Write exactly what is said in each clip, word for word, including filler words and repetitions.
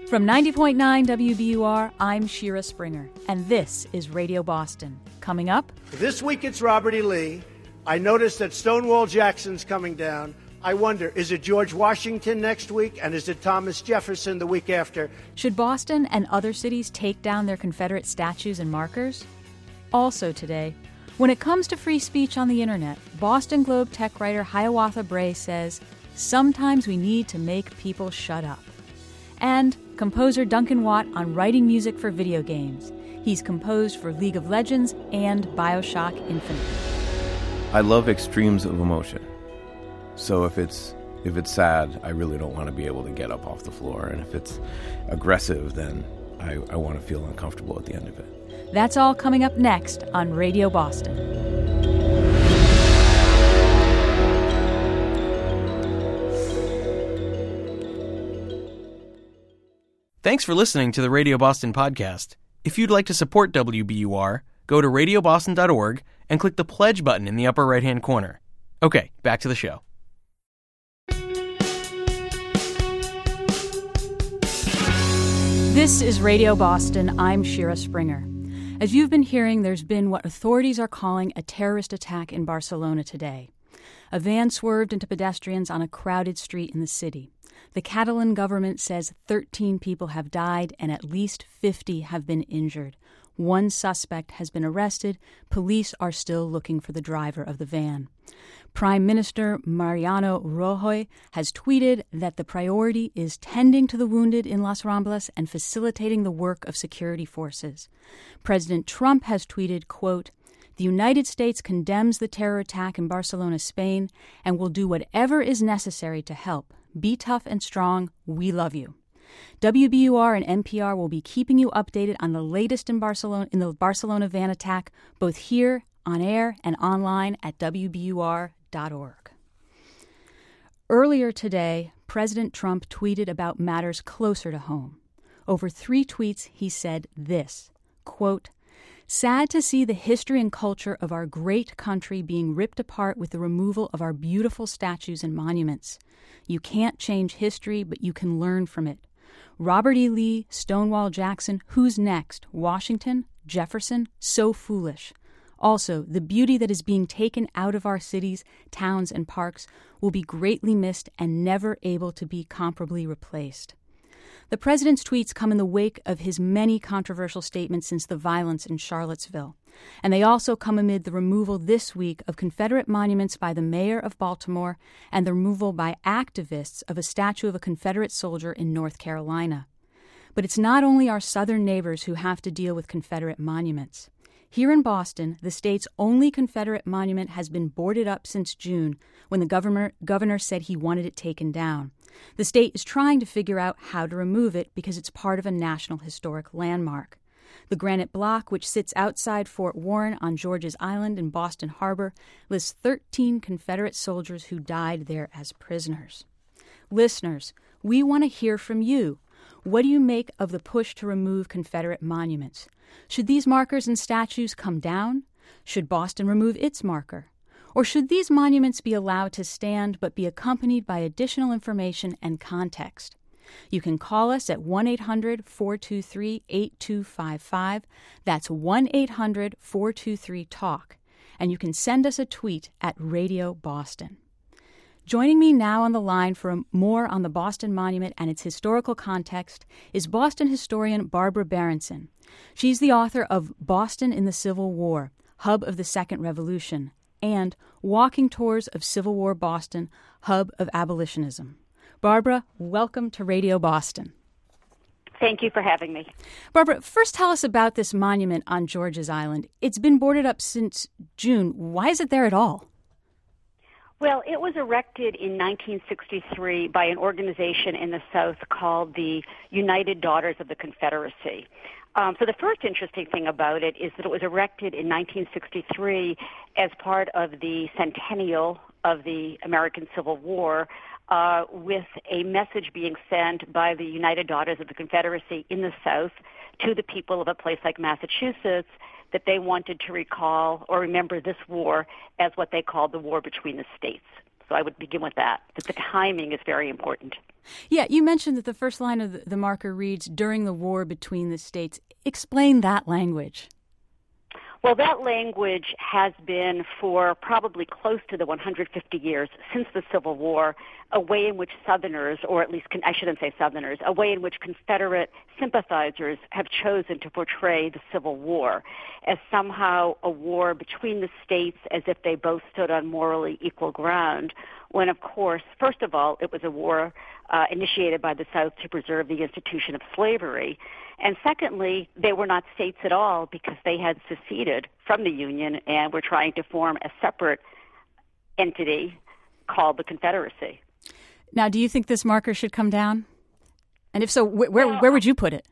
From ninety point nine W B U R, I'm Shira Springer, and this is Radio Boston. Coming up... This week it's Robert E. Lee. I noticed that Stonewall Jackson's coming down. I wonder, is it George Washington next week, and is it Thomas Jefferson the week after? Should Boston and other cities take down their Confederate statues and markers? Also today, when it comes to free speech on the internet, Boston Globe tech writer Hiawatha Bray says, sometimes we need to make people shut up. And composer Duncan Watt on writing music for video games. He's composed for League of Legends and BioShock Infinite. I love extremes of emotion. So if it's if it's sad, I really don't want to be able to get up off the floor. And if it's aggressive, then I, I want to feel uncomfortable at the end of it. That's all coming up next on Radio Boston. Thanks for listening to the Radio Boston podcast. If you'd like to support W B U R, go to radio boston dot org and click the pledge button in the upper right-hand corner. Okay, back to the show. This is Radio Boston. I'm Shira Springer. As you've been hearing, there's been what authorities are calling a terrorist attack in Barcelona today. A van swerved into pedestrians on a crowded street in the city. The Catalan government says thirteen people have died and at least fifty have been injured. One suspect has been arrested. Police are still looking for the driver of the van. Prime Minister Mariano Rajoy has tweeted that the priority is tending to the wounded in Las Ramblas and facilitating the work of security forces. President Trump has tweeted, quote, "The United States condemns the terror attack in Barcelona, Spain, and will do whatever is necessary to help. Be tough and strong. We love you." W B U R and N P R will be keeping you updated on the latest in Barcelona in the Barcelona van attack, both here, on air, and online at W B U R dot org. Earlier today, President Trump tweeted about matters closer to home. Over three tweets, he said this, quote, "Sad to see the history and culture of our great country being ripped apart with the removal of our beautiful statues and monuments. You can't change history, but you can learn from it. Robert E. Lee, Stonewall Jackson, who's next? Washington? Jefferson? So foolish. Also, the beauty that is being taken out of our cities, towns, and parks will be greatly missed and never able to be comparably replaced." The president's tweets come in the wake of his many controversial statements since the violence in Charlottesville. And they also come amid the removal this week of Confederate monuments by the mayor of Baltimore and the removal by activists of a statue of a Confederate soldier in North Carolina. But it's not only our southern neighbors who have to deal with Confederate monuments. Here in Boston, the state's only Confederate monument has been boarded up since June, when the governor, governor said he wanted it taken down. The state is trying to figure out how to remove it because it's part of a National Historic Landmark. The granite block, which sits outside Fort Warren on George's Island in Boston Harbor, lists thirteen Confederate soldiers who died there as prisoners. Listeners, we want to hear from you. What do you make of the push to remove Confederate monuments? Should these markers and statues come down? Should Boston remove its marker? Or should these monuments be allowed to stand but be accompanied by additional information and context? You can call us at one eight hundred four two three eight two five five. That's one eight hundred four two three TALK. And you can send us a tweet at Radio Boston. Joining me now on the line for more on the Boston Monument and its historical context is Boston historian Barbara Berenson. She's the author of Boston in the Civil War, Hub of the Second Revolution, and Walking Tours of Civil War Boston, Hub of Abolitionism. Barbara, welcome to Radio Boston. Thank you for having me. Barbara, first tell us about this monument on George's Island. It's been boarded up since June. Why is it there at all? Well, it was erected in nineteen sixty-three by an organization in the South called the United Daughters of the Confederacy. Um, so the first interesting thing about it is that it was erected in nineteen sixty-three as part of the centennial of the American Civil War, uh, with a message being sent by the United Daughters of the Confederacy in the South to the people of a place like Massachusetts that they wanted to recall or remember this war as what they called the war between the states. So I would begin with that, that the timing is very important. Yeah, you mentioned that the first line of the, the marker reads, during the war between the states. Explain that language. Well, that language has been for probably close to the one hundred fifty years since the Civil War, a way in which Southerners, or at least I shouldn't say Southerners, a way in which Confederate sympathizers have chosen to portray the Civil War as somehow a war between the states as if they both stood on morally equal ground, when, of course, first of all, it was a war uh, initiated by the South to preserve the institution of slavery. And secondly, they were not states at all because they had seceded from the Union and were trying to form a separate entity called the Confederacy. Now, do you think this marker should come down? And if so, wh- where well, where would you put it?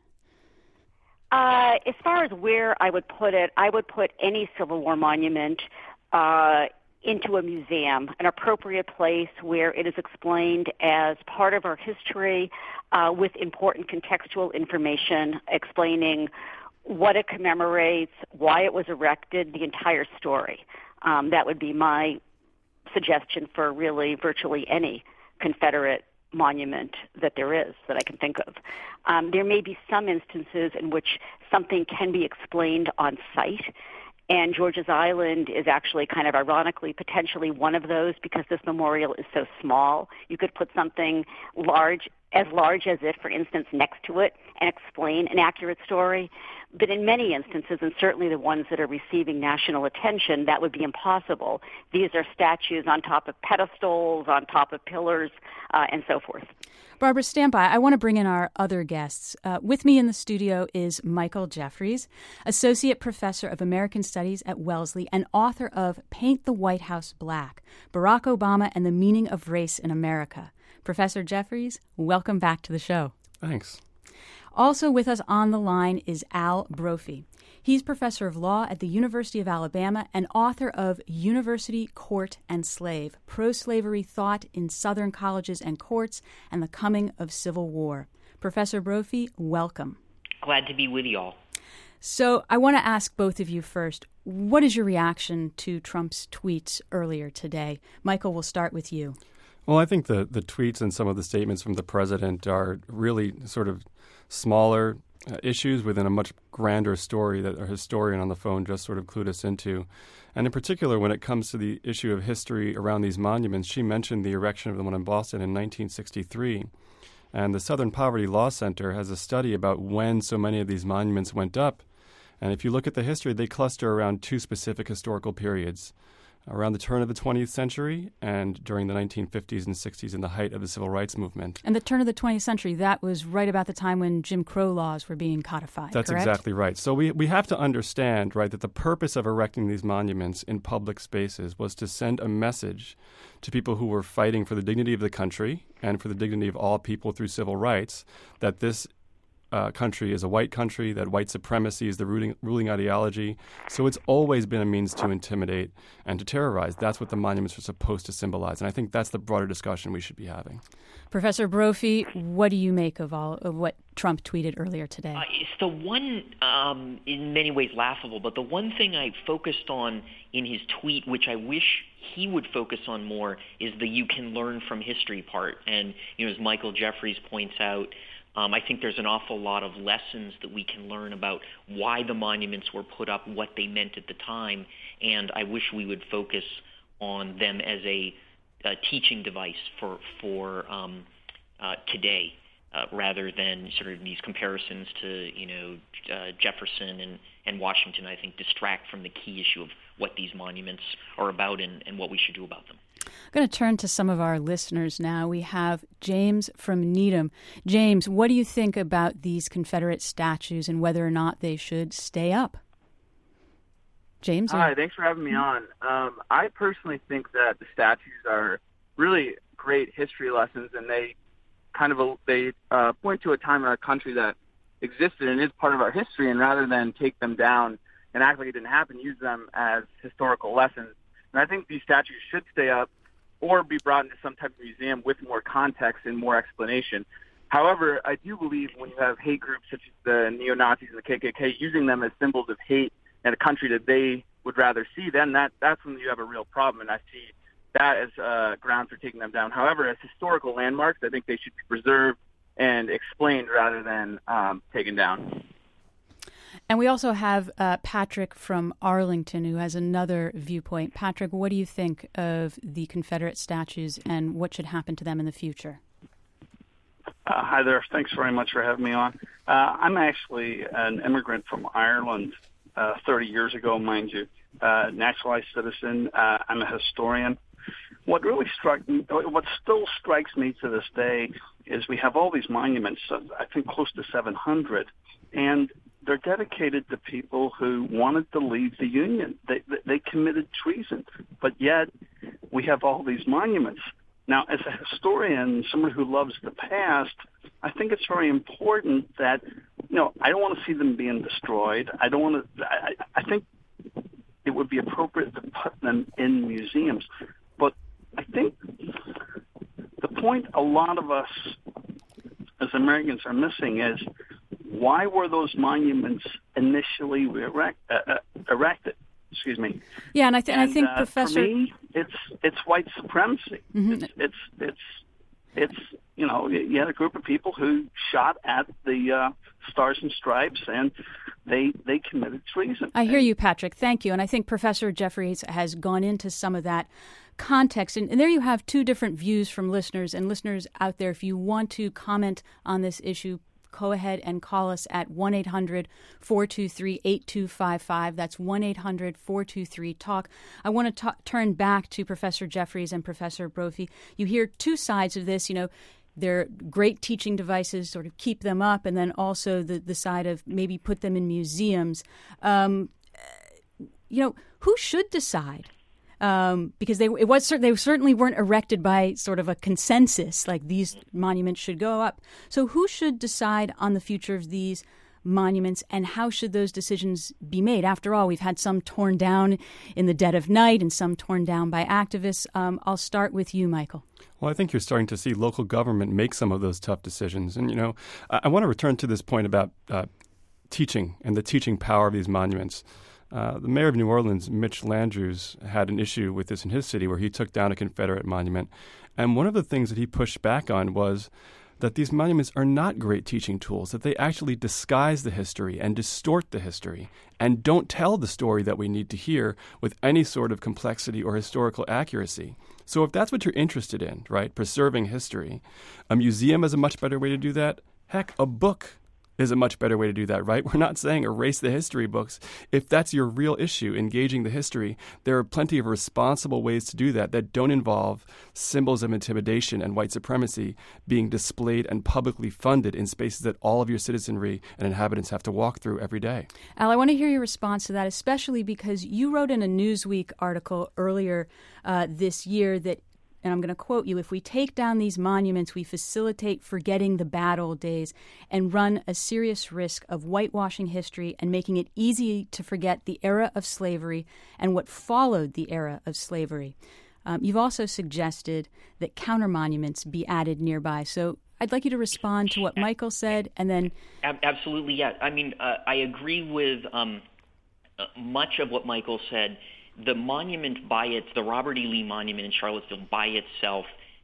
Uh, as far as where I would put it, I would put any Civil War monument uh, into a museum, an appropriate place where it is explained as part of our history uh, with important contextual information explaining what it commemorates, why it was erected, the entire story. Um, that would be my suggestion for really virtually any Confederate monument that there is that I can think of. Um, there may be some instances in which something can be explained on site, and George's Island is actually kind of ironically potentially one of those because this memorial is so small. You could put something large, as large as it, for instance, next to it and explain an accurate story. But in many instances, and certainly the ones that are receiving national attention, that would be impossible. These are statues on top of pedestals, on top of pillars, uh, and so forth. Barbara, stand by. I want to bring in our other guests. Uh, with me in the studio is Michael Jeffries, Associate Professor of American Studies at Wellesley and author of Paint the White House Black, Barack Obama and the Meaning of Race in America. Professor Jeffries, welcome back to the show. Thanks. Also with us on the line is Al Brophy. He's professor of law at the University of Alabama and author of University, Court, and Slave, Pro-Slavery Thought in Southern Colleges and Courts and the Coming of Civil War. Professor Brophy, welcome. Glad to be with y'all. So I want to ask both of you first, what is your reaction to Trump's tweets earlier today? Michael, we'll start with you. Well, I think the, the tweets and some of the statements from the president are really sort of smaller uh, issues within a much grander story that a historian on the phone just sort of clued us into. And in particular, when it comes to the issue of history around these monuments, she mentioned the erection of the one in Boston in nineteen sixty-three. And the Southern Poverty Law Center has a study about when so many of these monuments went up. And if you look at the history, they cluster around two specific historical periods. Around the turn of the twentieth century and during the nineteen fifties and sixties in the height of the civil rights movement. And the turn of the twentieth century, that was right about the time when Jim Crow laws were being codified, That's correct? exactly right. So we, we have to understand, right, that the purpose of erecting these monuments in public spaces was to send a message to people who were fighting for the dignity of the country and for the dignity of all people through civil rights, that this Uh, country is a white country, that white supremacy is the ruling, ruling ideology. So it's always been a means to intimidate and to terrorize. That's what the monuments are supposed to symbolize. And I think that's the broader discussion we should be having. Professor Brophy, what do you make of all of what Trump tweeted earlier today? Uh, it's the one, um, in many ways laughable, but the one thing I focused on in his tweet, which I wish he would focus on more, is the you can learn from history part. And, you know, as Michael Jeffries points out, Um, I think there's an awful lot of lessons that we can learn about why the monuments were put up, what they meant at the time, and I wish we would focus on them as a, a teaching device for for um, uh, today, uh, rather than sort of these comparisons to, you know, uh, Jefferson and, and Washington. I think distract from the key issue of what these monuments are about and, and what we should do about them. I'm going to turn to some of our listeners now. We have James from Needham. James, what do you think about these Confederate statues and whether or not they should stay up? James? Hi, thanks for having me on. Um, I personally think that the statues are really great history lessons, and they kind of a, they uh, point to a time in our country that existed and is part of our history, and rather than take them down and act like it didn't happen, use them as historical lessons. And I think these statues should stay up or be brought into some type of museum with more context and more explanation. However, I do believe when you have hate groups such as the neo-Nazis and the K K K using them as symbols of hate in a country that they would rather see, then that, that's when you have a real problem. And I see that as uh, ground for taking them down. However, as historical landmarks, I think they should be preserved and explained rather than um, taken down. And we also have uh, Patrick from Arlington, who has another viewpoint. Patrick, what do you think of the Confederate statues and what should happen to them in the future? Uh, hi there. Thanks very much for having me on. Uh, I'm actually an immigrant from Ireland uh, thirty years ago, mind you, uh, naturalized citizen. Uh, I'm a historian. What really struck me, what still strikes me to this day is we have all these monuments, I think close to seven hundred, and they're dedicated to people who wanted to leave the Union. They, they committed treason, but yet we have all these monuments. Now, as a historian, someone who loves the past, I think it's very important that, you know, I don't want to see them being destroyed. I don't want to, I, I think it would be appropriate to put them in museums. But I think the point a lot of us as Americans are missing is, why were those monuments initially erect, uh, uh, erected? Excuse me. Yeah, and I, th- and, I think, uh, Professor, for me, it's it's white supremacy. Mm-hmm. It's, it's it's it's you know, you had a group of people who shot at the uh, Stars and Stripes, and they they committed treason. I hear you, Patrick. Thank you. And I think Professor Jeffries has gone into some of that context. And, and there you have two different views from listeners. And listeners out there, if you want to comment on this issue, go ahead and call us at one eight hundred four two three eight two five five. That's one eight hundred four two three talk. I want to t- turn back to Professor Jeffries and Professor Brophy. You hear two sides of this. You know, they're great teaching devices, sort of keep them up, and then also the, the side of maybe put them in museums. Um, you know, who should decide? Um, because they it was they certainly weren't erected by sort of a consensus, like these monuments should go up. So who should decide on the future of these monuments, and how should those decisions be made? After all, we've had some torn down in the dead of night and some torn down by activists. Um, I'll start with you, Michael. Well, I think you're starting to see local government make some of those tough decisions. And, you know, I, I want to return to this point about uh, teaching and the teaching power of these monuments. Uh, the mayor of New Orleans, Mitch Landrieu, had an issue with this in his city where he took down a Confederate monument. And one of the things that he pushed back on was that these monuments are not great teaching tools, that they actually disguise the history and distort the history and don't tell the story that we need to hear with any sort of complexity or historical accuracy. So if that's what you're interested in, right, preserving history, a museum is a much better way to do that. Heck, a book is a much better way to do that, right? We're not saying erase the history books. If that's your real issue, engaging the history, there are plenty of responsible ways to do that that don't involve symbols of intimidation and white supremacy being displayed and publicly funded in spaces that all of your citizenry and inhabitants have to walk through every day. Al, I want to hear your response to that, especially because you wrote in a Newsweek article earlier uh, this year that, and I'm going to quote you, if we take down these monuments, we facilitate forgetting the bad old days and run a serious risk of whitewashing history and making it easy to forget the era of slavery and what followed the era of slavery. Um, you've also suggested that counter monuments be added nearby. So I'd like you to respond to what Michael said, and then... Absolutely, yeah. I mean, uh, I agree with um, uh, much of what Michael said. The monument by its, the Robert E. Lee Monument in Charlottesville by itself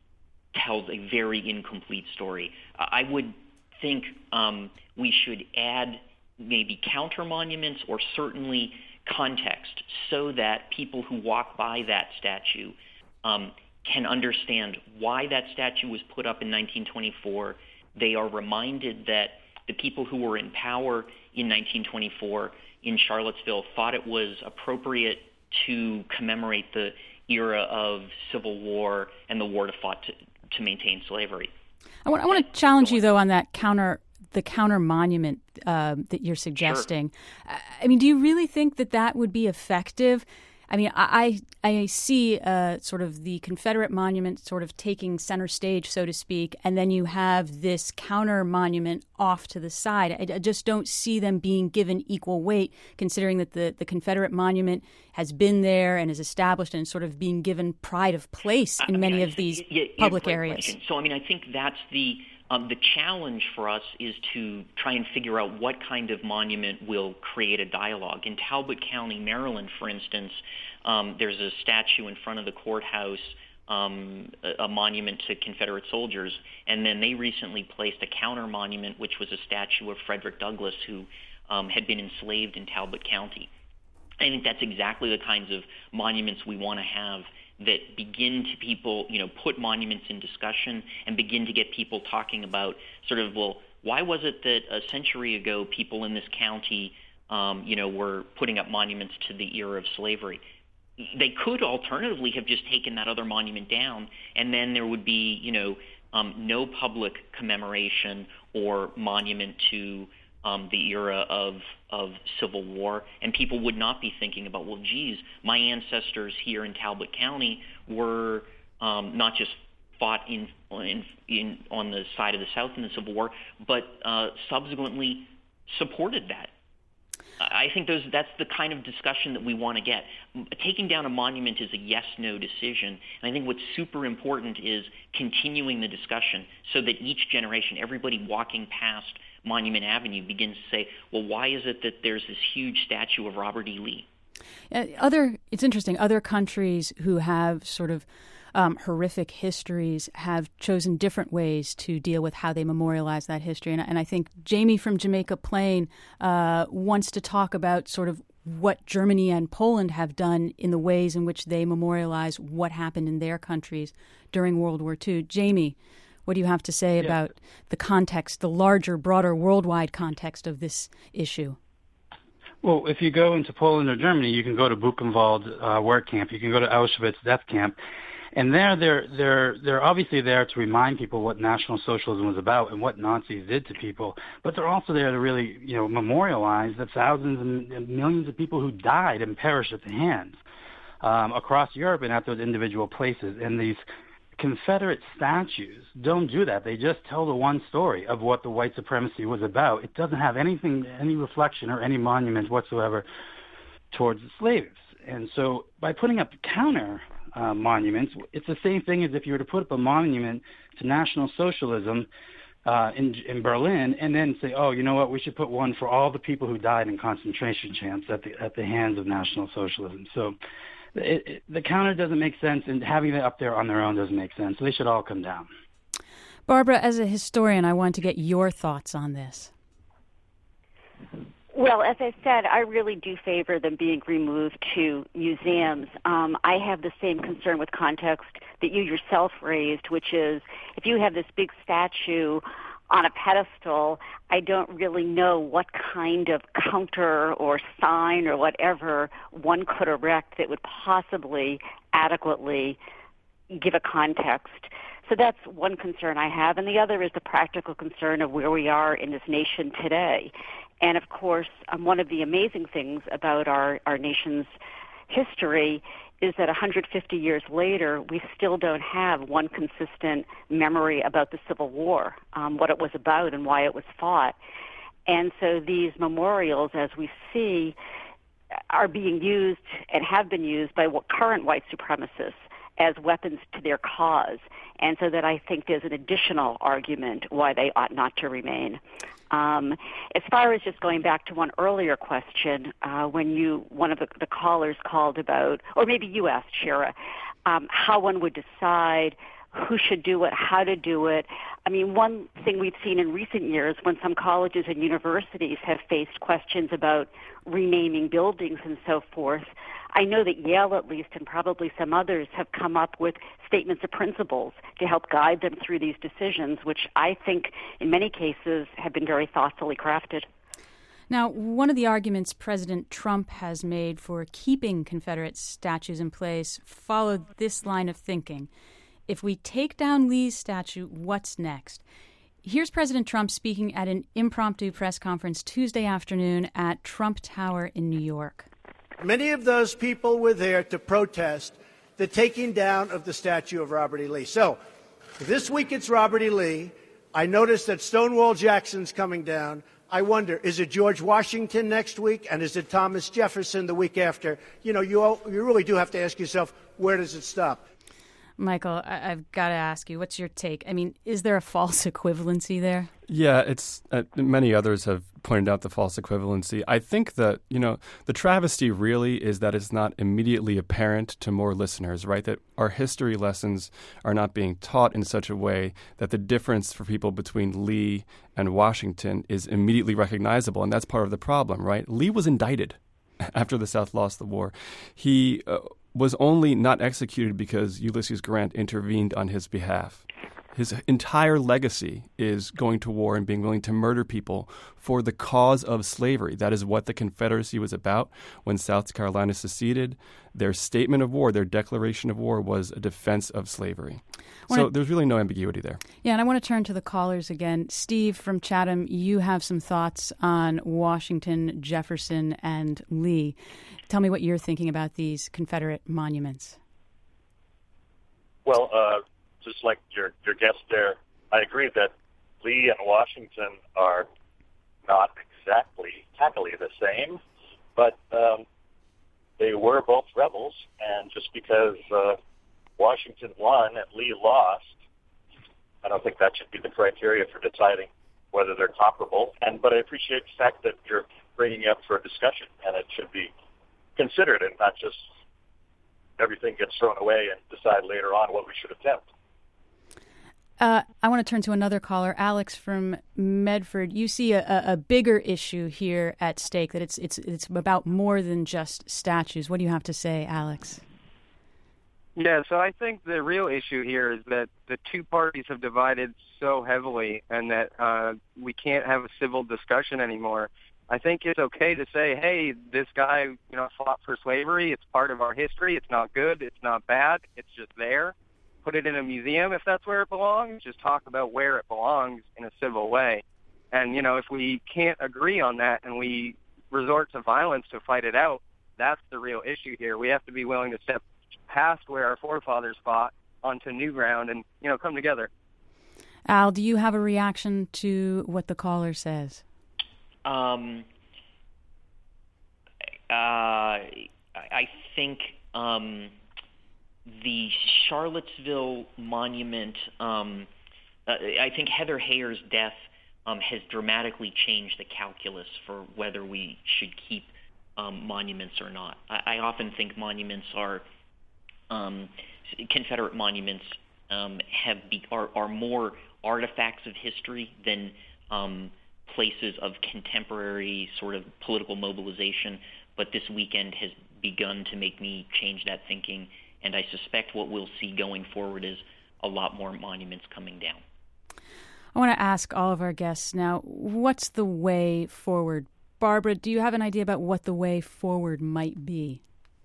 tells a very incomplete story. Uh, I would think um, we should add maybe counter monuments or certainly context so that people who walk by that statue um, can understand why that statue was put up in nineteen twenty-four. They are reminded that the people who were in power in nineteen twenty-four in Charlottesville thought it was appropriate to commemorate the era of Civil War and the war to fought to, to maintain slavery. I want, I want to challenge you, though, on that counter, the counter monument uh, that you're suggesting. Sure. I mean, do you really think that that would be effective? I mean, I I see uh, sort of the Confederate monument sort of taking center stage, so to speak, and then you have this counter monument off to the side. I, I just don't see them being given equal weight, considering that the, the Confederate monument has been there and is established and sort of being given pride of place in I many mean, of these yeah, public yeah, areas. Question. So, I mean, I think that's the Um, the challenge for us is to try and figure out what kind of monument will create a dialogue. In Talbot County, Maryland, for instance, um, there's a statue in front of the courthouse, um, a, a monument to Confederate soldiers, and then they recently placed a counter monument, which was a statue of Frederick Douglass, who um, had been enslaved in Talbot County. I think that's exactly the kinds of monuments we want to have that begin to people, you know, put monuments in discussion and begin to get people talking about sort of, well, why was it that a century ago people in this county, um, you know, were putting up monuments to the era of slavery? They could alternatively have just taken that other monument down, and then there would be, you know, um, no public commemoration or monument to Um, the era of of Civil War, and people would not be thinking about, well, geez, my ancestors here in Talbot County were um, not just fought in, in in on the side of the South in the Civil War, but uh, subsequently supported that. I think those that's the kind of discussion that we want to get. Taking down a monument is a yes-no decision, and I think what's super important is continuing the discussion so that each generation, everybody walking past Monument Avenue, begins to say, well, why is it that there's this huge statue of Robert E. Lee? Uh, other, it's interesting, other countries who have sort of um, horrific histories have chosen different ways to deal with how they memorialize that history. And, and I think Jamie from Jamaica Plain uh, wants to talk about sort of what Germany and Poland have done in the ways in which they memorialize what happened in their countries during World War Two. Jamie, what do you have to say yeah. about the context, the larger, broader, worldwide context of this issue? Well, if you go into Poland or Germany, you can go to Buchenwald uh, work camp. You can go to Auschwitz death camp. And there, they're, they're, they're obviously there to remind people what National Socialism was about and what Nazis did to people. But they're also there to really, you know, memorialize the thousands and millions of people who died and perished at the hands um, across Europe and at those individual places. And these Confederate statues don't do that. They just tell the one story of what the white supremacy was about. It doesn't have anything, any reflection or any monument whatsoever towards the slaves. And so by putting up counter uh, monuments, it's the same thing as if you were to put up a monument to National Socialism uh, in, in Berlin and then say, oh, you know what, we should put one for all the people who died in concentration camps at the, at the hands of National Socialism. So It, it, the counter doesn't make sense, and having it up there on their own doesn't make sense. So they should all come down. Barbara, as a historian, I want to get your thoughts on this. Well, as I said, I really do favor them being removed to museums. Um, I have the same concern with context that you yourself raised, which is if you have this big statue on a pedestal, I don't really know what kind of counter or sign or whatever one could erect that would possibly adequately give a context. So that's one concern I have. And the other is the practical concern of where we are in this nation today. And of course, um, one of the amazing things about our, our nation's history is that one hundred fifty years later, we still don't have one consistent memory about the Civil War, um, what it was about and why it was fought. And so these memorials, as we see, are being used and have been used by current white supremacists as weapons to their cause. And so that I think there's an additional argument why they ought not to remain. Um, as far as just going back to one earlier question, uh, when you one of the, the callers called about, or maybe you asked, Shira, um, how one would decide who should do it, how to do it. I mean, one thing we've seen in recent years when some colleges and universities have faced questions about renaming buildings and so forth, I know that Yale, at least, and probably some others, have come up with statements of principles to help guide them through these decisions, which I think in many cases have been very thoughtfully crafted. Now, one of the arguments President Trump has made for keeping Confederate statues in place followed this line of thinking. If we take down Lee's statue, what's next? Here's President Trump speaking at an impromptu press conference Tuesday afternoon at Trump Tower in New York. Many of those people were there to protest the taking down of the statue of Robert E. Lee. So this week it's Robert E. Lee. I noticed that Stonewall Jackson's coming down. I wonder, is it George Washington next week? And is it Thomas Jefferson the week after? You know, you, all, you really do have to ask yourself, where does it stop? Michael, I- I've got to ask you, what's your take? I mean, is there a false equivalency there? Yeah, it's uh, many others have pointed out the false equivalency. I think that, you know, the travesty really is that it's not immediately apparent to more listeners, right? That our history lessons are not being taught in such a way that the difference for people between Lee and Washington is immediately recognizable. And that's part of the problem, right? Lee was indicted after the South lost the war. He uh, was only not executed because Ulysses Grant intervened on his behalf. His entire legacy is going to war and being willing to murder people for the cause of slavery. That is what the Confederacy was about when South Carolina seceded. Their statement of war, their declaration of war, was a defense of slavery. So there's really no ambiguity there. Yeah, and I want to turn to the callers again. Steve from Chatham, you have some thoughts on Washington, Jefferson, and Lee. Tell me what you're thinking about these Confederate monuments. Well, uh, just like your your guest there, I agree that Lee and Washington are not exactly tactically the same, but um, they were both rebels, and just because uh, Washington won and Lee lost, I don't think that should be the criteria for deciding whether they're comparable. And but I appreciate the fact that you're bringing it up for a discussion, and it should be considered and not just everything gets thrown away and decide later on what we should attempt. Uh, I want to turn to another caller, Alex from Medford. You see a, a bigger issue here at stake, that it's it's it's about more than just statues. What do you have to say, Alex? Yeah, so I think the real issue here is that the two parties have divided so heavily, and that uh, we can't have a civil discussion anymore. I think it's okay to say, hey, this guy, you know, fought for slavery. It's part of our history. It's not good. It's not bad. It's just there. Put it in a museum if that's where it belongs. Just talk about where it belongs in a civil way. And, you know, if we can't agree on that and we resort to violence to fight it out, that's the real issue here. We have to be willing to step past where our forefathers fought onto new ground and, you know, come together. Al, do you have a reaction to what the caller says? Um, uh, I think um, the Charlottesville monument, um, uh, I think Heather Heyer's death um, has dramatically changed the calculus for whether we should keep um, monuments or not. I, I often think monuments are, um, Confederate monuments um, have be, are, are more artifacts of history than um, places of contemporary sort of political mobilization, but this weekend has begun to make me change that thinking, and I suspect what we'll see going forward is a lot more monuments coming down. I want to ask all of our guests now, what's the way forward? Barbara, do you have an idea about what the way forward might be?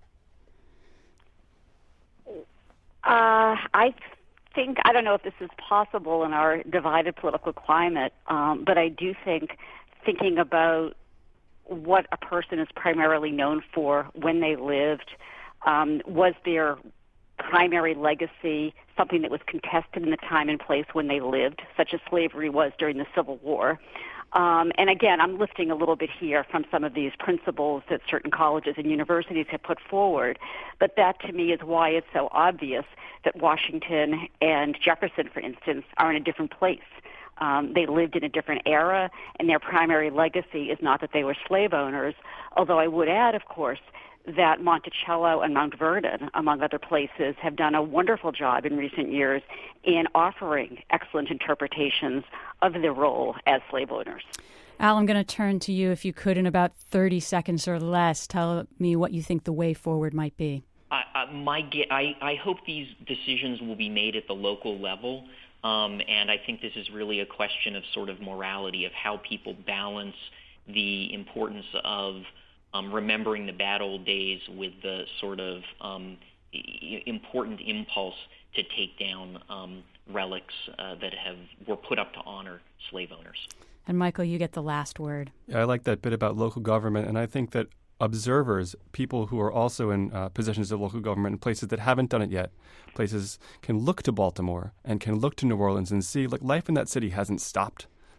Uh, I think, I don't know if this is possible in our divided political climate, um, but I do think thinking about what a person is primarily known for when they lived, um, was their primary legacy something that was contested in the time and place when they lived, such as slavery was during the Civil War. Um, and again, I'm lifting a little bit here from some of these principles that certain colleges and universities have put forward, but that to me is why it's so obvious that Washington and Jefferson, for instance, are in a different place. Um, they lived in a different era, and their primary legacy is not that they were slave owners, although I would add, of course, that Monticello and Mount Vernon, among other places, have done a wonderful job in recent years in offering excellent interpretations of their role as slave owners. Al, I'm going to turn to you, if you could, in about thirty seconds or less. Tell me what you think the way forward might be. I, I, my, I, I hope these decisions will be made at the local level, um, and I think this is really a question of sort of morality, of how people balance the importance of Um, remembering the bad old days with the sort of um, I- important impulse to take down um, relics uh, that have were put up to honor slave owners. And Michael, you get the last word. Yeah, I like that bit about local government, and I think that observers, people who are also in uh, positions of local government in places that haven't done it yet, places can look to Baltimore and can look to New Orleans and see, like, life in that city hasn't stopped.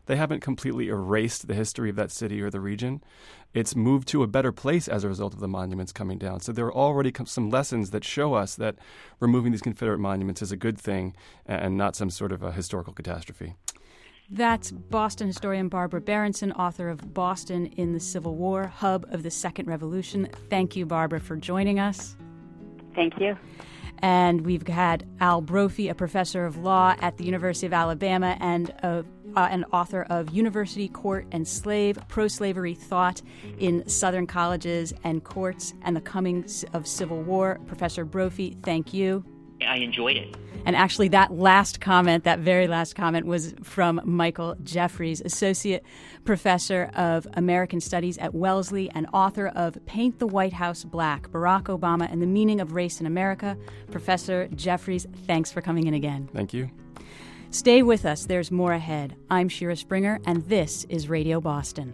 they haven't completely erased the history of that city or the region. It's moved to a better place as a result of the monuments coming down. So there are already some lessons that show us that removing these Confederate monuments is a good thing and not some sort of a historical catastrophe. That's Boston historian Barbara Berenson, author of Boston in the Civil War, Hub of the Second Revolution. Thank you, Barbara, for joining us. Thank you. And we've had Al Brophy, a professor of law at the University of Alabama and a, uh, an author of University, Court, and Slave, Pro-Slavery Thought in Southern Colleges and Courts and the Coming of Civil War. Professor Brophy, thank you. I enjoyed it. And actually, that last comment, that very last comment, was from Michael Jeffries, Associate Professor of American Studies at Wellesley and author of Paint the White House Black, Barack Obama and the Meaning of Race in America. Professor Jeffries, thanks for coming in again. Thank you. Stay with us. There's more ahead. I'm Shira Springer, and this is Radio Boston.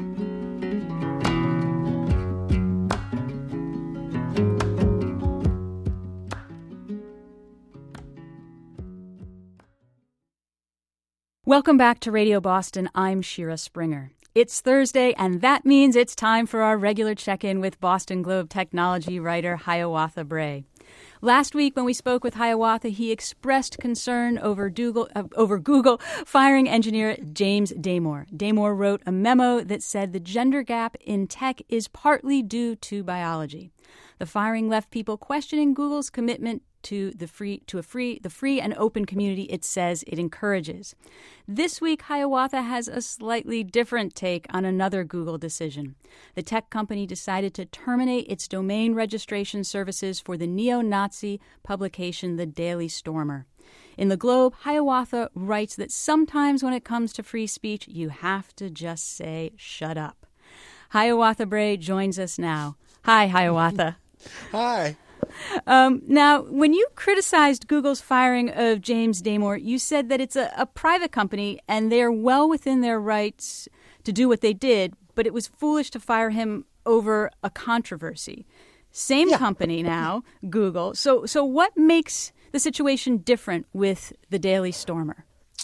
Welcome back to Radio Boston. I'm Shira Springer. It's Thursday, and that means it's time for our regular check-in with Boston Globe technology writer Hiawatha Bray. Last week, when we spoke with Hiawatha, he expressed concern over Google, uh, over Google firing engineer James Damore. Damore wrote a memo that said the gender gap in tech is partly due to biology. The firing left people questioning Google's commitment to the free to a free the free and open community it says it encourages. This week, Hiawatha has a slightly different take on another Google decision. The tech company decided to terminate its domain registration services for the neo-Nazi publication The Daily Stormer. In the Globe, Hiawatha writes that sometimes when it comes to free speech, you have to just say, shut up. Hiawatha Bray joins us now. Hi, Hiawatha. Hi. Um, now, when you criticized Google's firing of James Damore, you said that it's a, a private company and they're well within their rights to do what they did, but it was foolish to fire him over a controversy. Same yeah. company now, Google. So, so what makes the situation different with the Daily Stormer?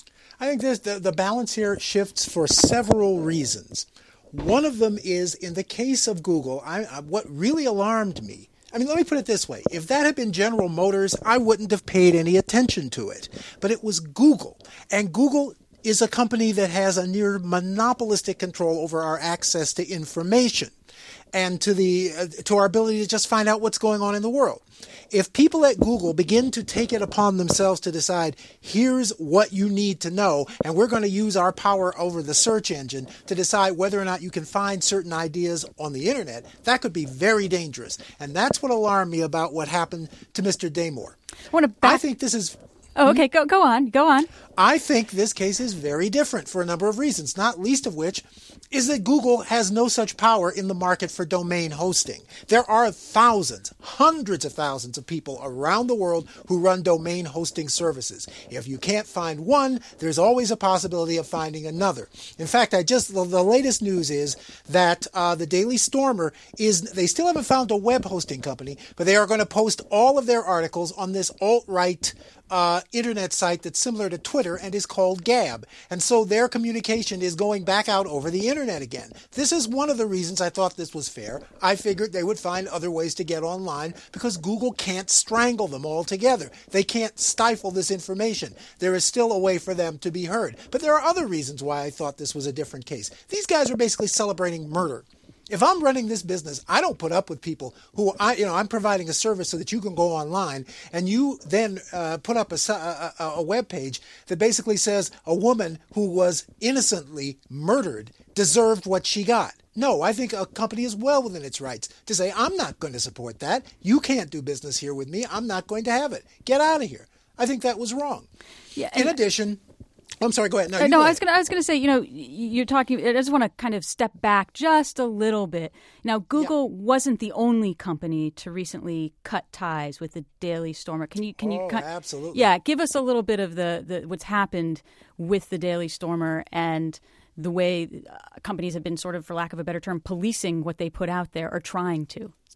I think there's the, the balance here shifts for several reasons. One of them is, in the case of Google, I, I, what really alarmed me, I mean, let me put it this way. If that had been General Motors, I wouldn't have paid any attention to it. But it was Google. And Google is a company that has a near monopolistic control over our access to information and to the uh, to our ability to just find out what's going on in the world. If people at Google begin to take it upon themselves to decide, here's what you need to know, and we're going to use our power over the search engine to decide whether or not you can find certain ideas on the internet, that could be very dangerous. And that's what alarmed me about what happened to Mister Damore. I, want to back- I think this is... Oh, okay. Go go on. Go on. I think this case is very different for a number of reasons, not least of which is that Google has no such power in the market for domain hosting. There are thousands, hundreds of thousands of people around the world who run domain hosting services. If you can't find one, there's always a possibility of finding another. In fact, I just the, the latest news is that uh, the Daily Stormer is they still haven't found a web hosting company, but they are going to post all of their articles on this alt-right Uh, internet site that's similar to Twitter and is called Gab. And so their communication is going back out over the internet again. This is one of the reasons I thought this was fair. I figured they would find other ways to get online because Google can't strangle them all together. They can't stifle this information. There is still a way for them to be heard. But there are other reasons why I thought this was a different case. These guys are basically celebrating murder. If I'm running this business, I don't put up with people who, I, you know, I'm providing a service so that you can go online and you then uh, put up a, a, a web page that basically says a woman who was innocently murdered deserved what she got. No, I think a company is well within its rights to say, I'm not going to support that. You can't do business here with me. I'm not going to have it. Get out of here. I think that was wrong. Yeah, In addition... I'm sorry, go ahead. No, uh, you no go I ahead. was going to I was going to say, you know, you're talking, I just want to kind of step back just a little bit. Now, Google yeah. wasn't the only company to recently cut ties with the Daily Stormer. Can you, can oh, you, cut, absolutely. Yeah, give us a little bit of the, the what's happened with the Daily Stormer and the way uh, companies have been sort of, for lack of a better term, policing what they put out there or trying to.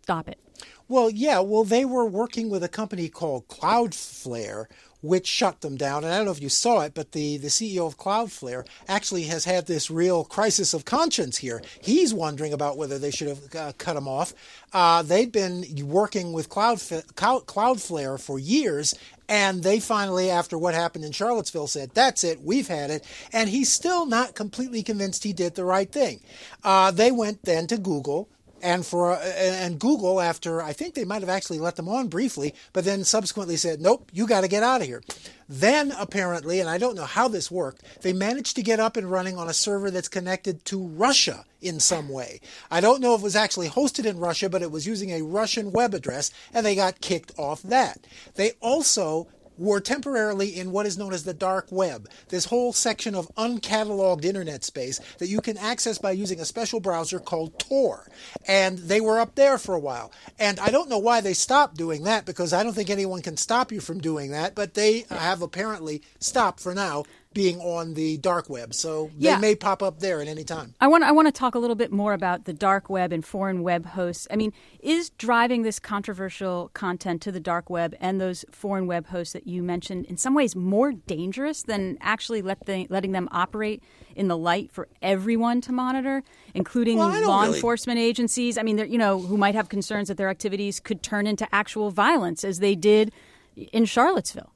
stop it? Well, yeah. Well, they were working with a company called Cloudflare, which shut them down. And I don't know if you saw it, but the, the C E O of Cloudflare actually has had this real crisis of conscience here. He's wondering about whether they should have uh, cut him off. Uh, they'd been working with Cloudf- Cloudflare for years, and they finally, after what happened in Charlottesville, said, that's it, we've had it. And he's still not completely convinced he did the right thing. Uh, they went then to Google. And for uh, and Google, after I think they might have actually let them on briefly, but then subsequently said, nope, you got to get out of here. Then apparently, and I don't know how this worked, they managed to get up and running on a server that's connected to Russia in some way. I don't know if it was actually hosted in Russia, but it was using a Russian web address, and they got kicked off that. They also were temporarily in what is known as the dark web, this whole section of uncatalogued internet space that you can access by using a special browser called Tor. And they were up there for a while. And I don't know why they stopped doing that, because I don't think anyone can stop you from doing that, but they have apparently stopped for now being on the dark web. So they yeah. may pop up there at any time. I want I want to talk a little bit more about the dark web and foreign web hosts. I mean, is driving this controversial content to the dark web and those foreign web hosts that you mentioned in some ways more dangerous than actually let the, letting them operate in the light for everyone to monitor, including well, law really... enforcement agencies? I mean, you know, who might have concerns that their activities could turn into actual violence as they did in Charlottesville.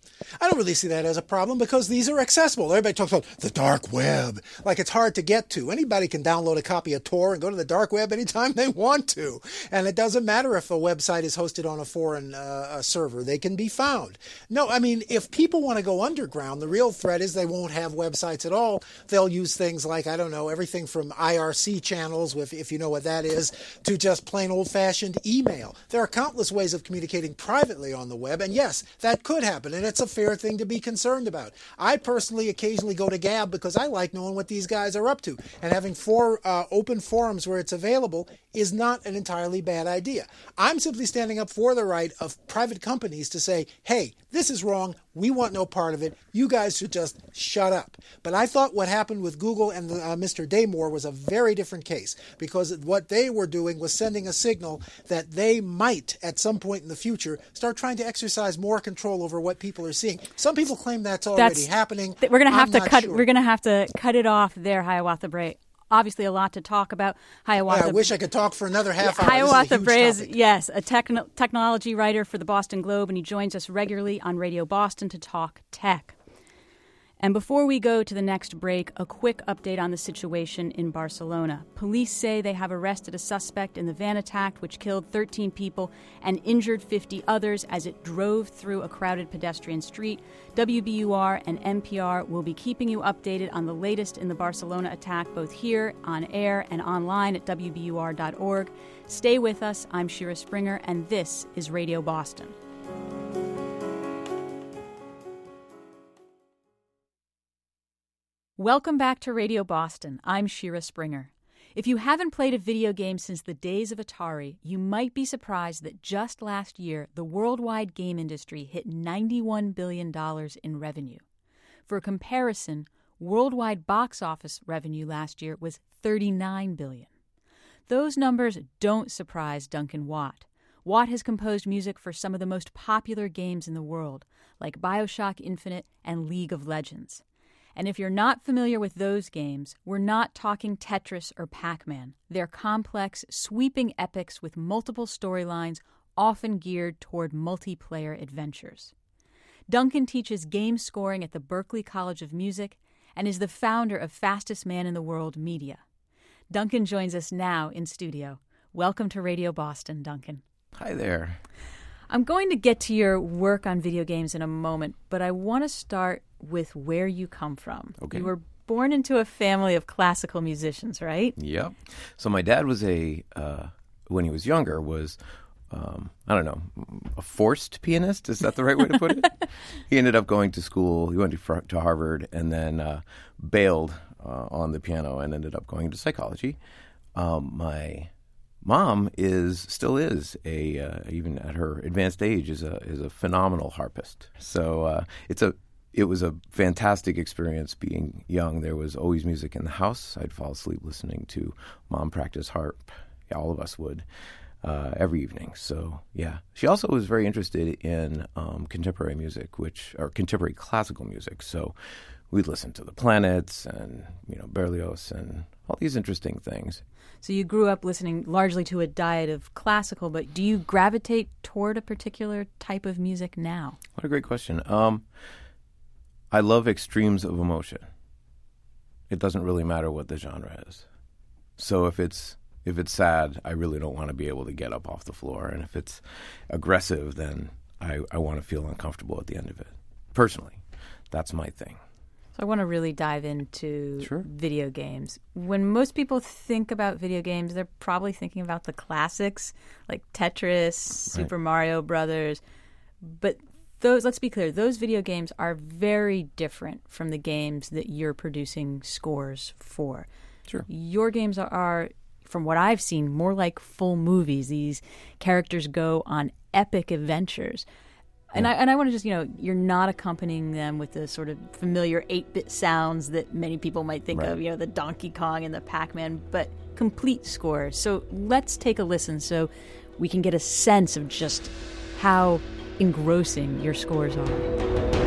I don't really see that as a problem because these are accessible. Everybody talks about the dark web, like it's hard to get to. Anybody can download a copy of Tor and go to the dark web anytime they want to. And it doesn't matter if a website is hosted on a foreign uh, server. They can be found. No, I mean, if people want to go underground, the real threat is they won't have websites at all. They'll use things like, I don't know, everything from I R C channels, if, if you know what that is, to just plain old-fashioned email. There are countless ways of communicating privately on the web. And yes, that could happen. And it's a fair thing to be concerned about. I personally occasionally go to Gab because I like knowing what these guys are up to. And having four uh, open forums where it's available is not an entirely bad idea. I'm simply standing up for the right of private companies to say, hey, this is wrong. We want no part of it. You guys should just shut up. But I thought what happened with Google and uh, Mister Damore was a very different case, because what they were doing was sending a signal that they might, at some point in the future, start trying to exercise more control over what people are seeing. Some people claim that's already that's, happening. We're going to have I'm to cut. Sure. We're going to have to cut it off there, Hiawatha Bray. Obviously, a lot to talk about. Hiawatha. Yeah, I wish I could talk for another half yeah, hour. Hiawatha Bray is, topic. yes, a techno- technology writer for the Boston Globe, and he joins us regularly on Radio Boston to talk tech. And before we go to the next break, a quick update on the situation in Barcelona. Police say they have arrested a suspect in the van attack, which killed thirteen people and injured fifty others as it drove through a crowded pedestrian street. W B U R and N P R will be keeping you updated on the latest in the Barcelona attack, both here on air and online at W B U R dot org. Stay with us. I'm Shira Springer, and this is Radio Boston. Welcome back to Radio Boston. I'm Shira Springer. If you haven't played a video game since the days of Atari, you might be surprised that just last year, the worldwide game industry hit ninety-one billion dollars in revenue. For comparison, worldwide box office revenue last year was thirty-nine billion dollars. Those numbers don't surprise Duncan Watt. Watt has composed music for some of the most popular games in the world, like BioShock Infinite and League of Legends. And if you're not familiar with those games, we're not talking Tetris or Pac-Man. They're complex, sweeping epics with multiple storylines, often geared toward multiplayer adventures. Duncan teaches game scoring at the Berklee College of Music and is the founder of Fastest Man in the World Media. Duncan joins us now in studio. Welcome to Radio Boston, Duncan. Hi there. I'm going to get to your work on video games in a moment, but I want to start with where you come from. Okay. You were born into a family of classical musicians, right? Yep. So my dad was a, uh, when he was younger, was, um, I don't know, a forced pianist? Is that the right way to put it? He ended up going to school. He went to, to Harvard and then uh, bailed uh, on the piano and ended up going into psychology. Um, my mom is still is a uh, even at her advanced age is a is a phenomenal harpist. So uh, it's a it was a fantastic experience being young. There was always music in the house. I'd fall asleep listening to mom practice harp. Yeah, all of us would. uh, every evening. So, yeah. She also was very interested in um, contemporary music, which or contemporary classical music. So we'd listen to the Planets and, you know, Berlioz and all these interesting things. So you grew up listening largely to a diet of classical, but do you gravitate toward a particular type of music now? What a great question. Um, I love extremes of emotion. It doesn't really matter what the genre is. So if it's if it's sad, I really don't want to be able to get up off the floor. And if it's aggressive, then I, I want to feel uncomfortable at the end of it. Personally, that's my thing. So I want to really dive into Sure. video games. When most people think about video games, they're probably thinking about the classics like Tetris, Super Mario Brothers. But those, let's be clear, those video games are very different from the games that you're producing scores for. Sure. Your games are, are, from what I've seen, more like full movies. These characters go on epic adventures. And I and I want to just, you know, you're not accompanying them with the sort of familiar eight-bit sounds that many people might think Right. of, you know, the Donkey Kong and the Pac-Man, but complete scores. So let's take a listen so we can get a sense of just how engrossing your scores are.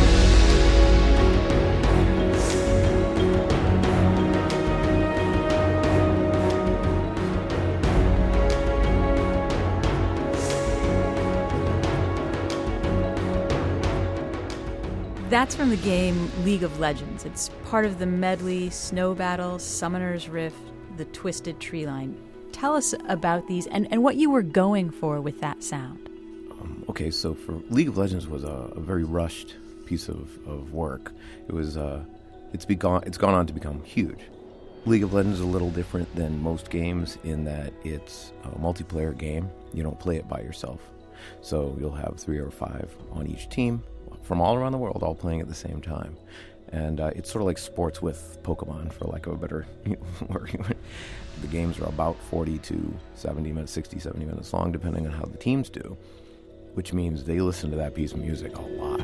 That's from the game League of Legends. It's part of the medley Snow Battle, Summoner's Rift, the Twisted Tree Line. Tell us about these and, and what you were going for with that sound. Um, okay, so for League of Legends was a, a very rushed piece of, of work. It was uh, it's begun it's gone on to become huge. League of Legends is a little different than most games in that it's a multiplayer game. You don't play it by yourself. So you'll have three or five on each team from all around the world, all playing at the same time. And uh, it's sort of like sports with Pokemon, for lack of a better word. The games are about forty to seventy minutes, sixty, seventy minutes long, depending on how the teams do, which means they listen to that piece of music a lot.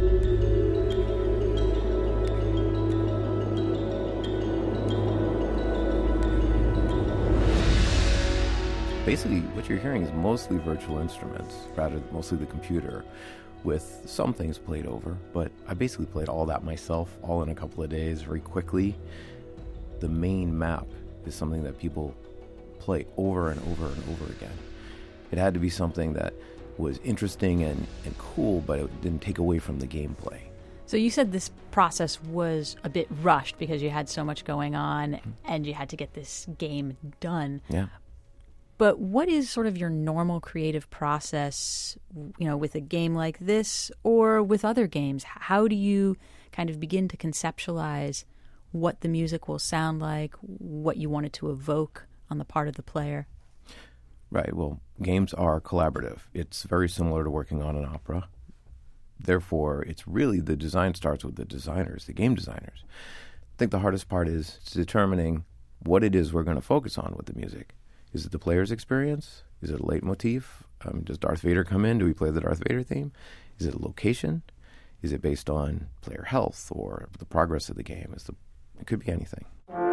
Basically, what you're hearing is mostly virtual instruments, rather mostly the computer, with some things played over, but I basically played all that myself, all in a couple of days, very quickly. The main map is something that people play over and over and over again. It had to be something that was interesting and, and cool, but it didn't take away from the gameplay. So you said this process was a bit rushed because you had so much going on mm-hmm. and you had to get this game done. Yeah. But what is sort of your normal creative process, you know, with a game like this or with other games? How do you kind of begin to conceptualize what the music will sound like, what you want it to evoke on the part of the player? Right. Well, games are collaborative. It's very similar to working on an opera. Therefore, it's really the design starts with the designers, the game designers. I think the hardest part is determining what it is we're going to focus on with the music. Is it the player's experience? Is it a leitmotif? Um, does Darth Vader come in? Do we play the Darth Vader theme? Is it a location? Is it based on player health or the progress of the game? Is the, it could be anything.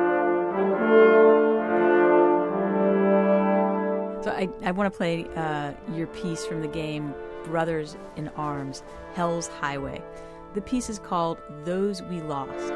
So I, I want to play uh, your piece from the game Brothers in Arms, Hell's Highway. The piece is called Those We Lost.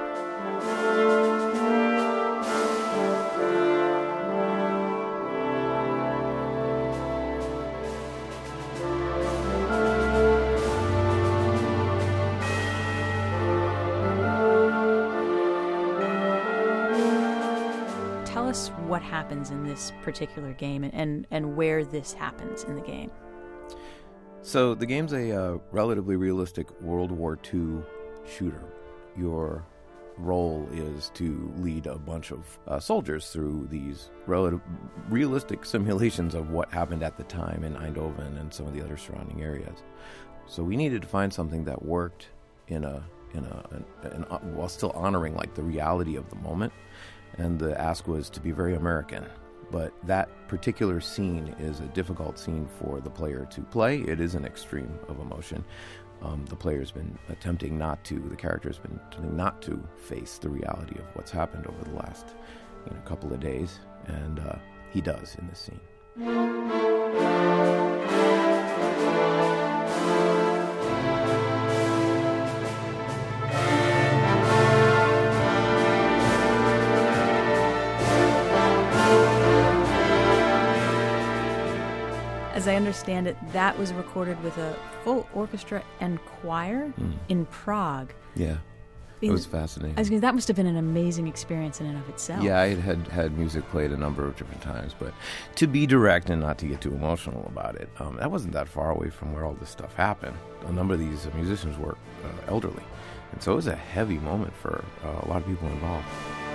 Tell us what happens in this particular game and, and, and where this happens in the game. So the game's a uh, relatively realistic World War Two shooter. Your role is to lead a bunch of uh, soldiers through these relative, realistic simulations of what happened at the time in Eindhoven and some of the other surrounding areas. So we needed to find something that worked in a in a an, an, uh, while still honoring like the reality of the moment. And the ask was to be very American. But that particular scene is a difficult scene for the player to play. It is an extreme of emotion. Um, the player's been attempting not to, the character's been attempting not to face the reality of what's happened over the last you know, couple of days. And uh, he does in this scene. As I understand it, that was recorded with a full orchestra and choir Mm. in Prague. Yeah, it was fascinating. I was gonna, that must have been an amazing experience in and of itself. Yeah, I had had music played a number of different times, but to be direct and not to get too emotional about it, um, that wasn't that far away from where all this stuff happened. A number of these musicians were uh, elderly, and so it was a heavy moment for uh, a lot of people involved.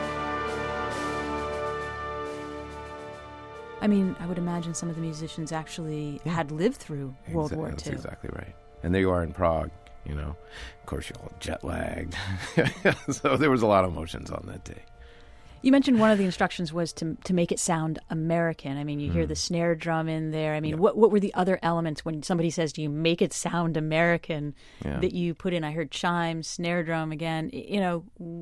I mean, I would imagine some of the musicians actually yeah. had lived through World Exa- War That's Two. exactly right. And there you are in Prague, you know. Of course, you're all jet lagged. So there was a lot of emotions on that day. You mentioned one of the instructions was to to make it sound American. I mean, you Mm. hear the snare drum in there. I mean, Yeah. what what were the other elements when somebody says to you, make it sound American, Yeah. that you put in? I heard chimes, snare drum again. You know,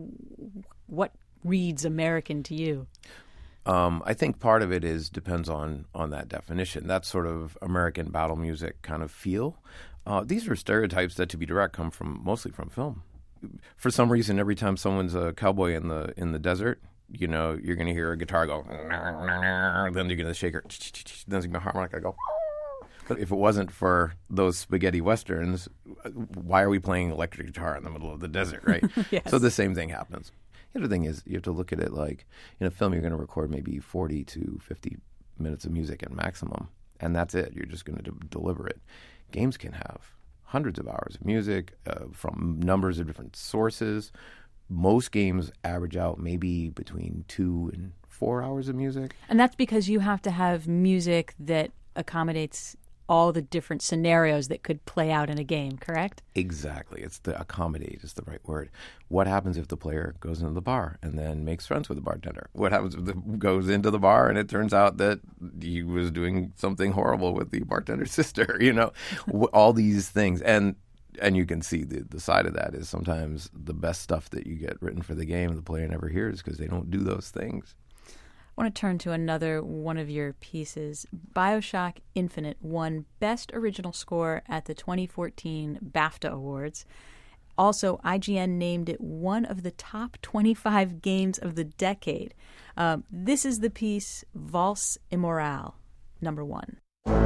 what reads American to you? Um, I think part of it is depends on on that definition. That sort of American battle music kind of feel. Uh, these are stereotypes that, to be direct, come from mostly from film. For some reason, every time someone's a cowboy in the in the desert, you know, you're going to hear a guitar go, then you're going to shake her, then there's going to be a harmonica go. But if it wasn't for those spaghetti westerns, why are we playing electric guitar in the middle of the desert, right? Yes. So the same thing happens. The other thing is you have to look at it like in a film you're going to record maybe forty to fifty minutes of music at maximum, and that's it. You're just going to de- deliver it. Games can have hundreds of hours of music uh, from numbers of different sources. Most games average out maybe between two and four hours of music. And that's because you have to have music that accommodates all the different scenarios that could play out in a game, correct? Exactly. It's the accommodate is the right word. What happens if the player goes into the bar and then makes friends with the bartender? What happens if the goes into the bar and it turns out that he was doing something horrible with the bartender's sister? You know, all these things. And and you can see the, the side of that is sometimes the best stuff that you get written for the game the player never hears because they don't do those things. I want to turn to another one of your pieces. BioShock Infinite won Best Original Score at the twenty fourteen BAFTA Awards. Also, I G N named it one of the top twenty-five games of the decade. Um, this is the piece Valse Immorale, number one.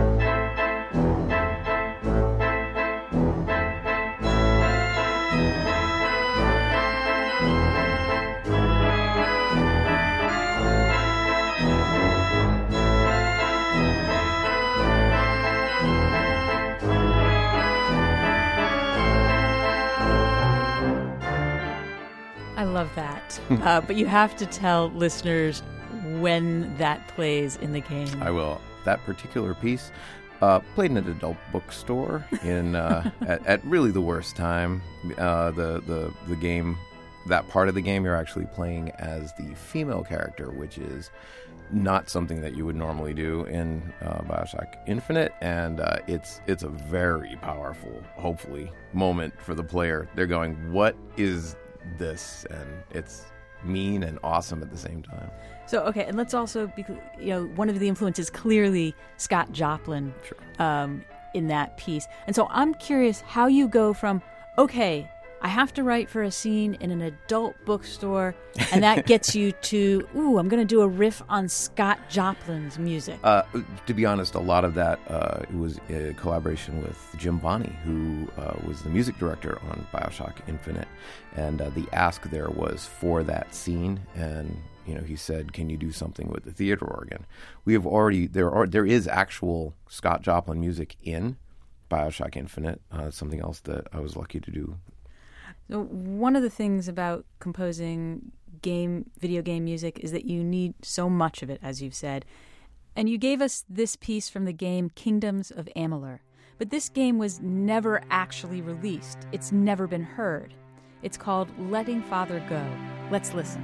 I love that. uh, but you have to tell listeners when that plays in the game. I will. That particular piece uh, played in an adult bookstore in uh, at, at really the worst time. Uh, the, the, the game, that part of the game, you're actually playing as the female character, which is not something that you would normally do in uh, BioShock Infinite, and uh, it's it's a very powerful, hopefully, moment for the player. They're going, what is this? And it's mean and awesome at the same time. So, okay, and let's also, be, you know, one of the influences clearly Scott Joplin Sure. um, in that piece. And so I'm curious how you go from, okay, I have to write for a scene in an adult bookstore, and that gets you to, ooh, I'm going to do a riff on Scott Joplin's music. Uh, to be honest, a lot of that uh, was a collaboration with Jim Bonney, who uh, was the music director on BioShock Infinite. And uh, the ask there was for that scene, and you know, he said, "Can you do something with the theater organ?" We have already there are there is actual Scott Joplin music in BioShock Infinite. Uh, something else that I was lucky to do. So one of the things about composing game, video game music is that you need so much of it, as you've said. And you gave us this piece from the game Kingdoms of Amalur. But this game was never actually released. It's never been heard. It's called Letting Father Go. Let's listen.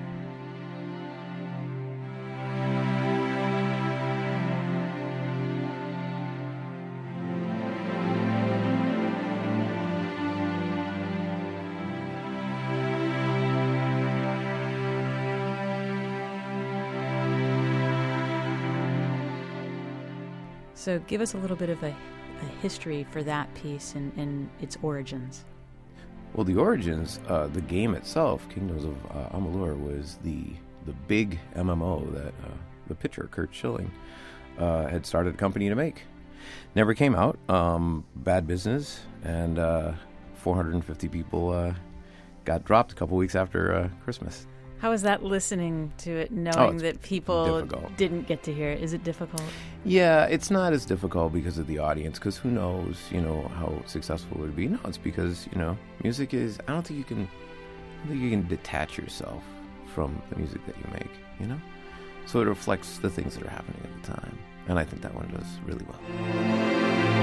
So give us a little bit of a, a history for that piece and, and its origins. Well, the origins, uh, the game itself, Kingdoms of uh, Amalur, was the the big M M O that uh, the pitcher, Curt Schilling, uh, had started a company to make. Never came out, um, bad business, and uh, four hundred fifty people uh, got dropped a couple weeks after uh, Christmas. How is that listening to it, knowing Oh, it's that people difficult. didn't get to hear it? Is it difficult? Yeah, it's not as difficult because of the audience, because who knows, you know, how successful it would be. No, it's because, you know, music is, I don't think you can, I don't think you can detach yourself from the music that you make, you know? So it reflects the things that are happening at the time. And I think that one does really well.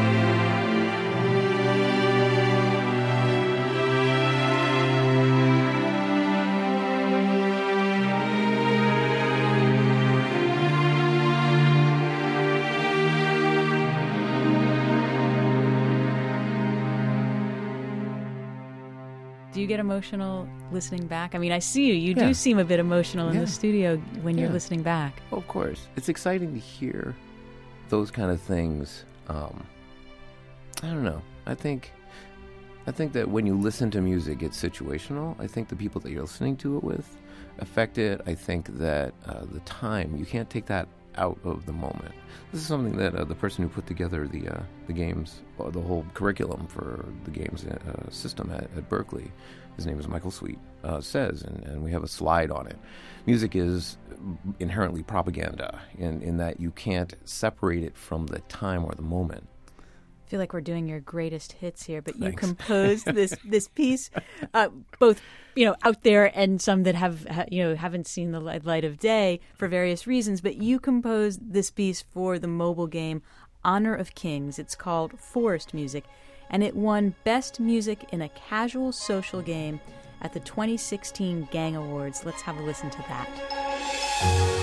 Do you get emotional listening back? I mean, I see you. You Yeah. do seem a bit emotional in Yeah. the studio when you're Yeah. listening back. Well, of course. It's exciting to hear those kind of things. Um, I don't know. I think I think that when you listen to music, it's situational. I think the people that you're listening to it with affect it. I think that uh, the time, you can't take that out of the moment. This is something that uh, the person who put together the uh, the games, or the whole curriculum for the games uh, system at, at Berkeley, his name is Michael Sweet, uh, says, and, and we have a slide on it. Music is inherently propaganda in, in that you can't separate it from the time or the moment. I feel like we're doing your greatest hits here, but you Thanks. composed this this piece, uh, both you know out there and some that have ha, you know haven't seen the light, light of day for various reasons. But you composed this piece for the mobile game Honor of Kings. It's called Forest Music, and it won Best Music in a Casual Social Game at the twenty sixteen Gang Awards. Let's have a listen to that.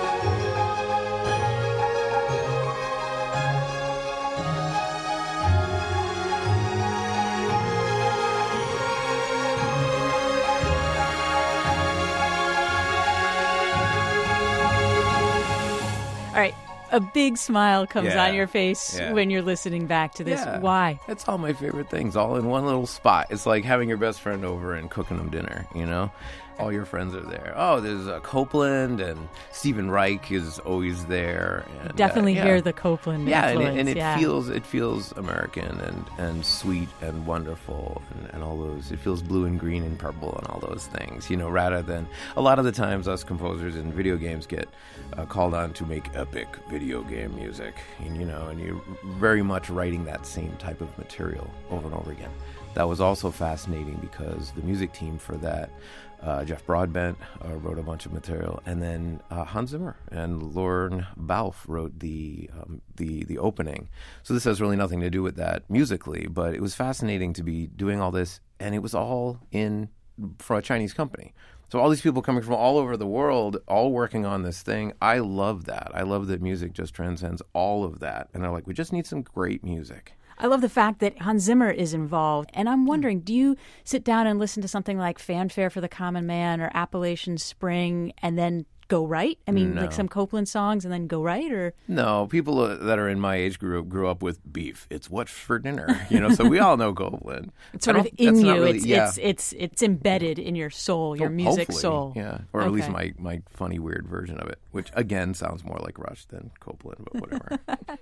All right, a big smile comes Yeah. on your face Yeah. when you're listening back to this. Yeah. Why? It's all my favorite things, all in one little spot. It's like having your best friend over and cooking them dinner, you know? All your friends are there. Oh, there's uh, Copeland, and Stephen Reich is always there. And, Definitely uh, yeah. hear the Copeland Yeah, and influence. it, and it yeah. feels it feels American and, and sweet and wonderful and, and all those. It feels blue and green and purple and all those things, you know, rather than a lot of the times us composers in video games get uh, called on to make epic video game music, and you know, and you're very much writing that same type of material over and over again. That was also fascinating because the music team for that, uh, Jeff Broadbent uh, wrote a bunch of material, and then uh, Hans Zimmer and Lorne Balfe wrote the um, the the opening. So this has really nothing to do with that musically, but it was fascinating to be doing all this, and it was all in for a Chinese company. So all these people coming from all over the world, all working on this thing. I love that. I love that music just transcends all of that, and they're like, we just need some great music. I love the fact that Hans Zimmer is involved. And I'm wondering, do you sit down and listen to something like Fanfare for the Common Man or Appalachian Spring and then go write? I mean, No. like some Copeland songs and then go write? Or No, people uh, that are in my age group grew up with beef. It's what's for dinner, you know. So we all know Copeland. it's sort I of don't- in that's not you. really- it's, yeah. it's it's it's embedded in your soul, your Oh, music hopefully, soul. yeah, or at least Okay. my, my funny weird version of it, which again sounds more like Rush than Copeland, but whatever.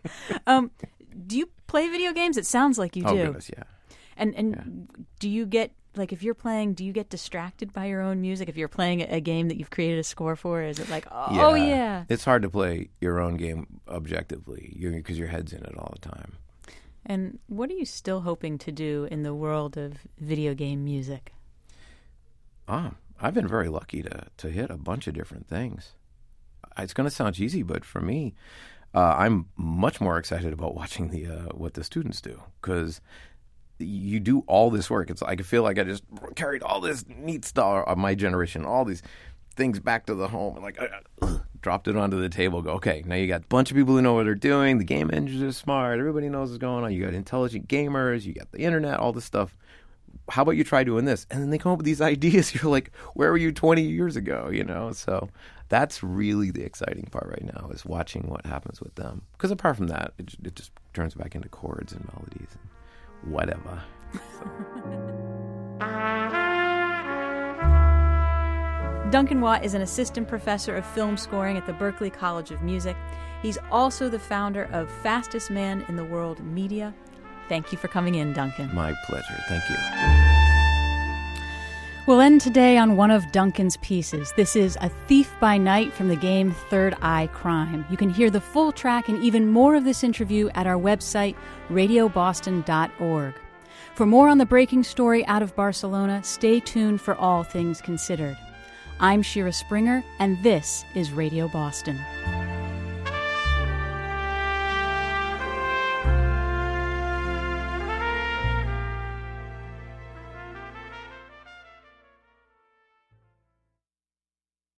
Um, do you play video games? It sounds like you Oh, do. goodness, yeah. And and do you get like if you're playing, do you get distracted by your own music? If you're playing a, a game that you've created a score for, is it like, oh yeah, oh, yeah. It's hard to play your own game objectively because your head's in it all the time. And what are you still hoping to do in the world of video game music? Ah, I've been very lucky to to hit a bunch of different things. It's going to sound cheesy, but for me, uh, I'm much more excited about watching the uh, what the students do, because you do all this work. It's like I feel like I just carried all this neat stuff of my generation, all these things back to the home, and like I, uh, dropped it onto the table. Go, okay, now you got a bunch of people who know what they're doing. The game engines are smart. Everybody knows what's going on. You got intelligent gamers. You got the internet. All this stuff how about you try doing this? And then they come up with these ideas. You're like, where were you twenty years ago? You know, so that's really the exciting part right now is watching what happens with them. Because apart from that, it, it just turns back into chords and melodies and whatever. So. Duncan Watt is an assistant professor of film scoring at the Berklee College of Music. He's also the founder of Fastest Man in the World Media. Thank you for coming in, Duncan. My pleasure. Thank you. We'll end today on one of Duncan's pieces. This is A Thief by Night from the game Third Eye Crime. You can hear the full track and even more of this interview at our website, radio boston dot org. For more on the breaking story out of Barcelona, stay tuned for All Things Considered. I'm Shira Springer, and this is Radio Boston.